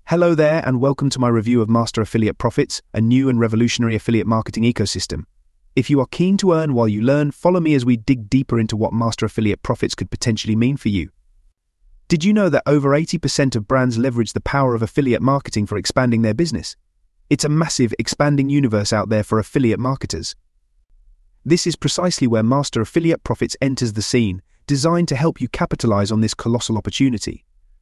Hello there and welcome to my review of Master Affiliate Profits, a new and revolutionary affiliate marketing ecosystem. If you are keen to earn while you learn, follow me as we dig deeper into what Master Affiliate Profits could potentially mean for you. Did you know that over 80% of brands leverage the power of affiliate marketing for expanding their business? It's a massive, expanding universe out there for affiliate marketers. This is precisely where Master Affiliate Profits enters the scene, designed to help you capitalize on this colossal opportunity.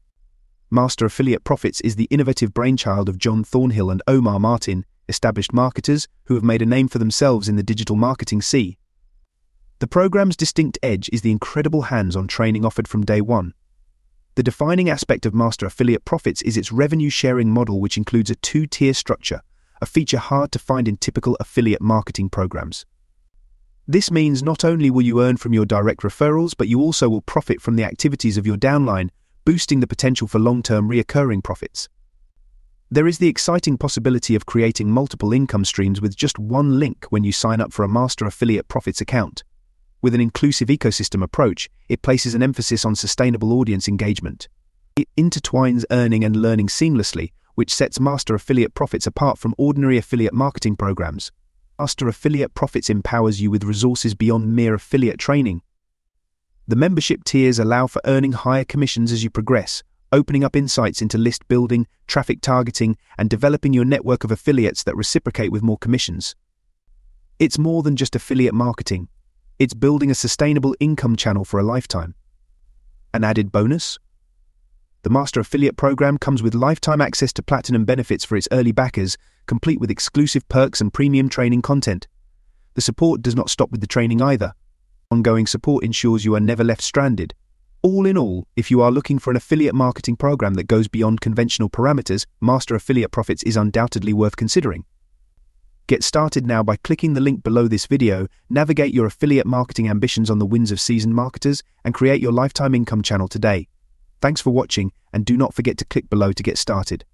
Master Affiliate Profits is the innovative brainchild of John Thornhill and Omar Martin, established marketers who have made a name for themselves in the digital marketing sea. The program's distinct edge is the incredible hands-on training offered from day one. The defining aspect of Master Affiliate Profits is its revenue-sharing model, which includes a two-tier structure, a feature hard to find in typical affiliate marketing programs. This means not only will you earn from your direct referrals, but you also will profit from the activities of your downline, boosting the potential for long-term reoccurring profits. There is the exciting possibility of creating multiple income streams with just one link when you sign up for a Master Affiliate Profits account. With an inclusive ecosystem approach, it places an emphasis on sustainable audience engagement. It intertwines earning and learning seamlessly, which sets Master Affiliate Profits apart from ordinary affiliate marketing programs. Master Affiliate Profits empowers you with resources beyond mere affiliate training. The membership tiers allow for earning higher commissions as you progress, opening up insights into list building, traffic targeting, and developing your network of affiliates that reciprocate with more commissions. It's more than just affiliate marketing. It's building a sustainable income channel for a lifetime. An added bonus? The Master Affiliate Program comes with lifetime access to platinum benefits for its early backers, complete with exclusive perks and premium training content. The support does not stop with the training either. Ongoing support ensures you are never left stranded. All in all, if you are looking for an affiliate marketing program that goes beyond conventional parameters, Master Affiliate Profits is undoubtedly worth considering. Get started now by clicking the link below this video, navigate your affiliate marketing ambitions on the wings of seasoned marketers, and create your lifetime income channel today. Thanks for watching, and do not forget to click below to get started.